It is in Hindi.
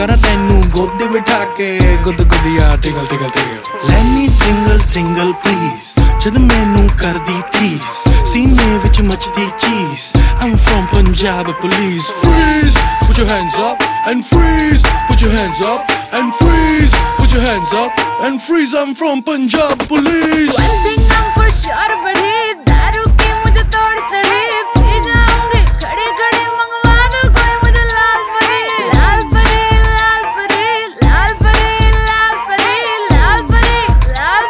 करा तेनू गोद बिठा के गुद गुदिया टिगल टिगल टिगल let me tingle tingle please जद मैनू कर दी tease सीने विच मचदी चीज I'm from Punjab police freeze put your hands up and freeze put your hands up and freeze put your hands up and freeze I'm from Punjab police one thing I'm for sure but